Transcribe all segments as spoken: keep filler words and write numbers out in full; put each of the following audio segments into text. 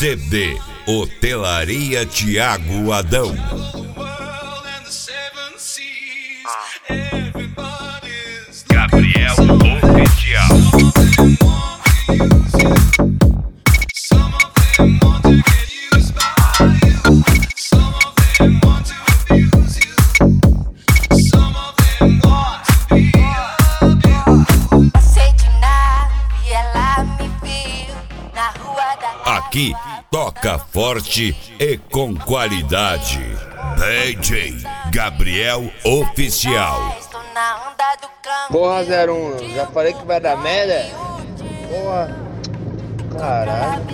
C D Hotelaria Thiago Adão. Gabriel Oficial. Aqui toca forte e com qualidade. D J Gabriel Oficial. Porra, zero um, já falei que vai dar merda? Porra, caralho.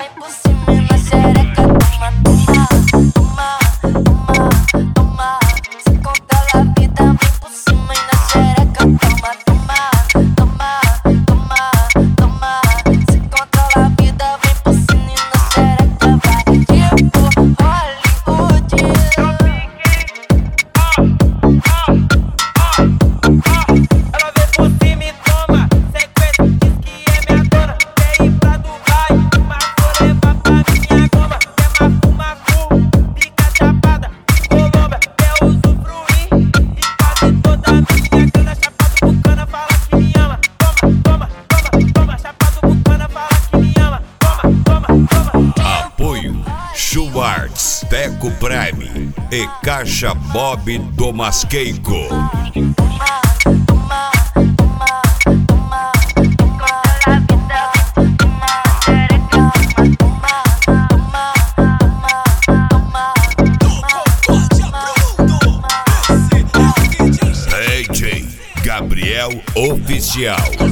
Schwartz, Teco Prime e Caixa Bob do Masqueico. D J Gabriel Oficial.